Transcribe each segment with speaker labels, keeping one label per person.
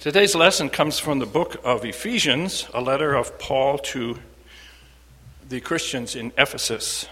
Speaker 1: Today's lesson comes from the book of Ephesians, a letter of Paul to the Christians in Ephesus.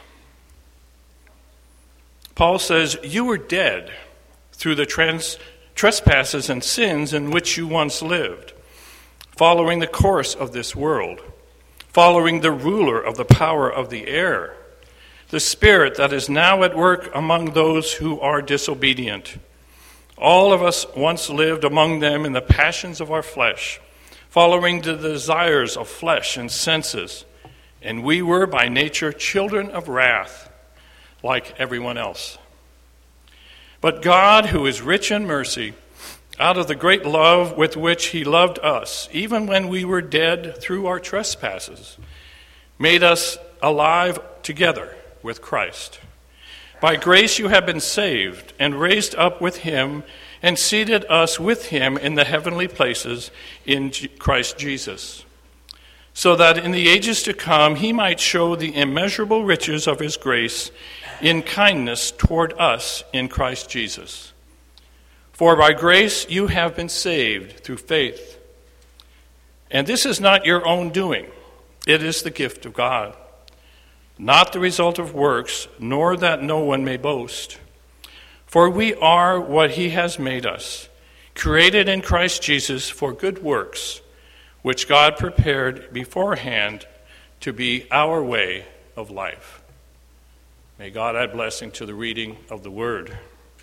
Speaker 1: Paul says, "You were dead through the trespasses and sins in which you once lived, following the course of this world, following the ruler of the power of the air, the spirit that is now at work among those who are disobedient. All of us once lived among them in the passions of our flesh, following the desires of flesh and senses, and we were by nature children of wrath, like everyone else. But God, who is rich in mercy, out of the great love with which he loved us, even when we were dead through our trespasses, made us alive together with Christ. By grace you have been saved and raised up with him and seated us with him in the heavenly places in Christ Jesus, so that in the ages to come he might show the immeasurable riches of his grace in kindness toward us in Christ Jesus. For by grace you have been saved through faith. And this is not your own doing, it is the gift of God, not the result of works, nor that no one may boast. For we are what he has made us, created in Christ Jesus for good works, which God prepared beforehand to be our way of life." May God add blessing to the reading of the word.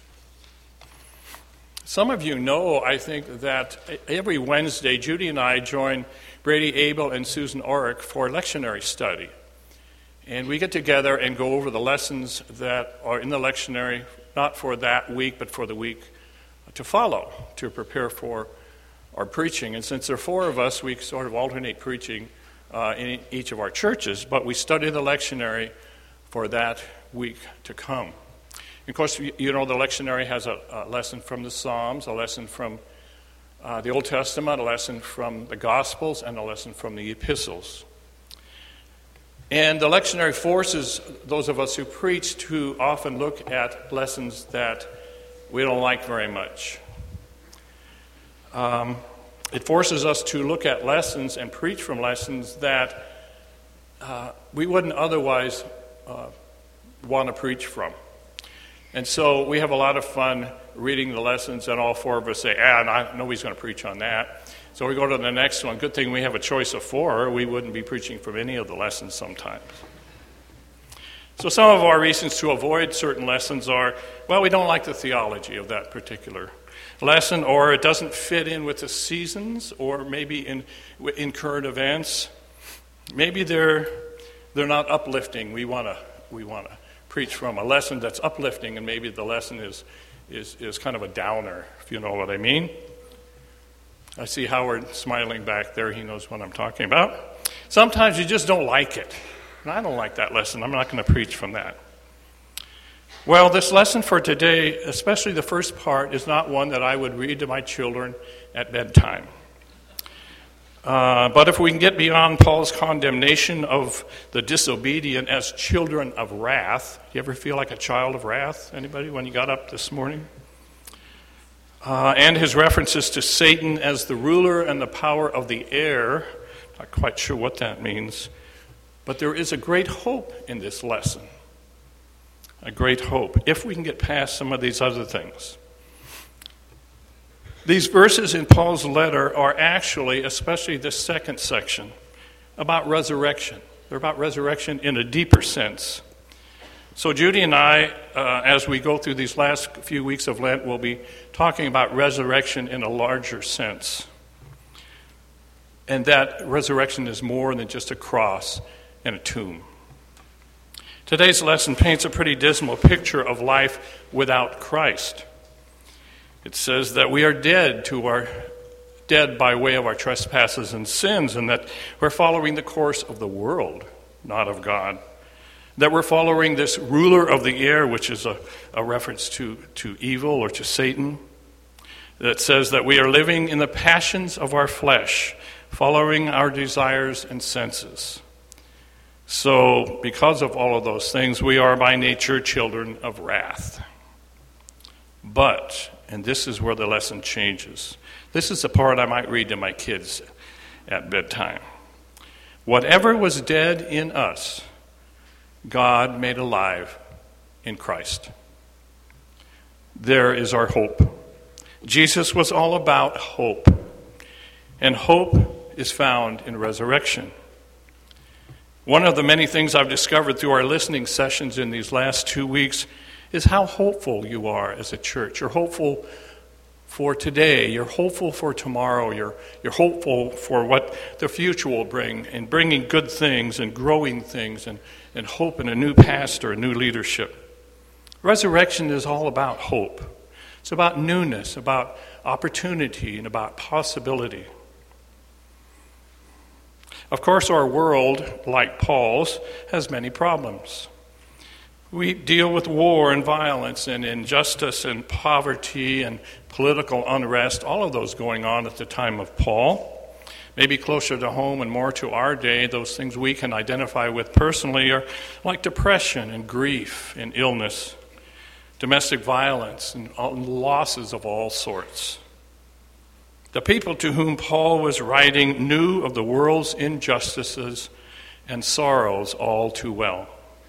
Speaker 1: Some of you know, I think, that every Wednesday, Judy and I join Brady Abel and Susan Orick for lectionary study. And we get together and go over the lessons that are in the lectionary, not for that week, but for the week to follow, to prepare for our preaching. And since there are four of us, we sort of alternate preaching in each of our churches, but we study the lectionary for that week to come. Of course, you know the lectionary has a lesson from the Psalms, a lesson from the Old Testament, a lesson from the Gospels, and a lesson from the Epistles. And the lectionary forces those of us who preach to often look at lessons that we don't like very much. It forces us to look at lessons and preach from lessons that we wouldn't otherwise want to preach from. And so we have a lot of fun reading the lessons, and all four of us say, nobody's going to preach on that. So we go to the next one. Good thing we have a choice of four. We wouldn't be preaching from any of the lessons sometimes. So some of our reasons to avoid certain lessons are, we don't like the theology of that particular lesson, or it doesn't fit in with the seasons, or maybe in current events. Maybe they're not uplifting. We want to preach from a lesson that's uplifting, and maybe the lesson is kind of a downer, if you know what I mean. I see Howard smiling back there. He knows what I'm talking about. Sometimes you just don't like it. And I don't like that lesson. I'm not going to preach from that. Well, this lesson for today, especially the first part, is not one that I would read to my children at bedtime. But if we can get beyond Paul's condemnation of the disobedient as children of wrath, you ever feel like a child of wrath? Anybody when you got up this morning? And his references to Satan as the ruler and the power of the air. Not quite sure what that means. But there is a great hope in this lesson. A great hope, if we can get past some of these other things. These verses in Paul's letter are actually, especially this second section, about resurrection. They're about resurrection in a deeper sense. So Judy and I, as we go through these last few weeks of Lent, will be talking about resurrection in a larger sense. And that resurrection is more than just a cross and a tomb. Today's lesson paints a pretty dismal picture of life without Christ. It says that we are dead by way of our trespasses and sins, and that we're following the course of the world, not of God. That we're following this ruler of the air, which is a reference to evil or to Satan. That says that we are living in the passions of our flesh, following our desires and senses. So, because of all of those things, we are by nature children of wrath. But, and this is where the lesson changes, This is the part I might read to my kids at bedtime. Whatever was dead in us, God made alive in Christ. There is our hope. Jesus was all about hope, and hope is found in resurrection. One of the many things I've discovered through our listening sessions in these last 2 weeks is how hopeful you are as a church. You're hopeful for today. You're hopeful for tomorrow. You're hopeful for what the future will bring, and bringing good things and growing things and hope in a new pastor, a new leadership. Resurrection is all about hope. It's about newness, about opportunity, and about possibility. Of course, our world, like Paul's, has many problems. We deal with war and violence and injustice and poverty and political unrest, all of those going on at the time of Paul. Maybe closer to home and more to our day, those things we can identify with personally are like depression and grief and illness, domestic violence and losses of all sorts. The people to whom Paul was writing knew of the world's injustices and sorrows all too well.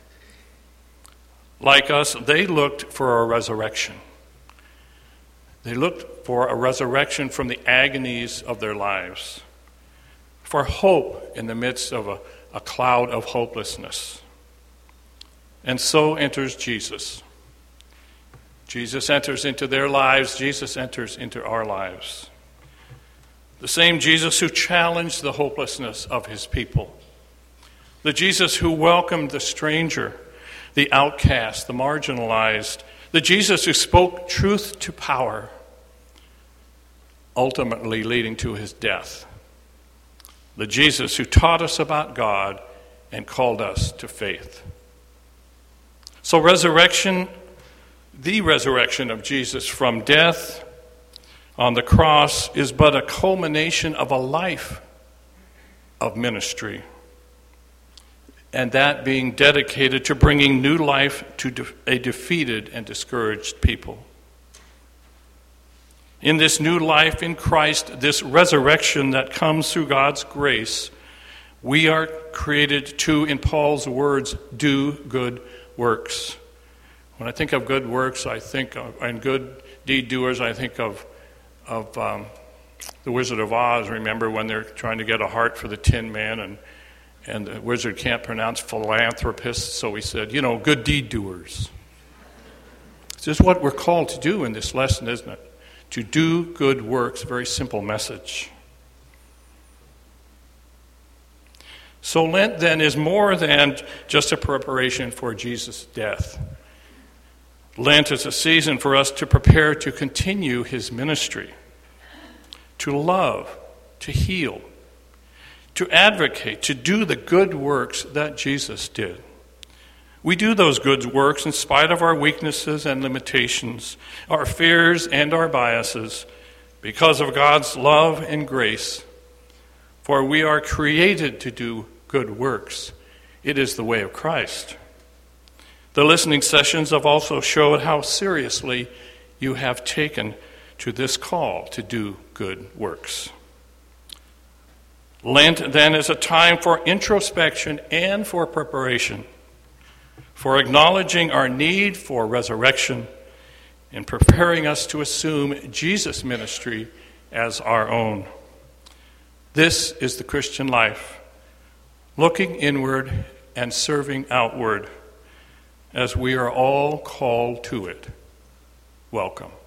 Speaker 1: Like us, they looked for a resurrection. They looked for a resurrection from the agonies of their lives, for hope in the midst of a cloud of hopelessness. And so enters Jesus. Jesus enters into their lives. Jesus enters into our lives. The same Jesus who challenged the hopelessness of his people. The Jesus who welcomed the stranger, the outcast, the marginalized. The Jesus who spoke truth to power, ultimately leading to his death. The Jesus who taught us about God and called us to faith. So resurrection, the resurrection of Jesus from death on the cross, is but a culmination of a life of ministry. And that being dedicated to bringing new life to a defeated and discouraged people. In this new life in Christ, this resurrection that comes through God's grace, we are created to, in Paul's words, do good works. When I think of good works, I think of, and good deed doers, I think of the Wizard of Oz. Remember when they're trying to get a heart for the Tin Man, and the wizard can't pronounce philanthropist, so he said, good deed doers. This is what we're called to do in this lesson, isn't it? To do good works, very simple message. So Lent then is more than just a preparation for Jesus' death. Lent is a season for us to prepare to continue his ministry, to love, to heal, to advocate, to do the good works that Jesus did. We do those good works in spite of our weaknesses and limitations, our fears and our biases, because of God's love and grace. For we are created to do good works. It is the way of Christ. The listening sessions have also showed how seriously you have taken to this call to do good works. Lent, then, is a time for introspection and for preparation, for acknowledging our need for resurrection and preparing us to assume Jesus' ministry as our own. This is the Christian life, looking inward and serving outward, as we are all called to it. Welcome.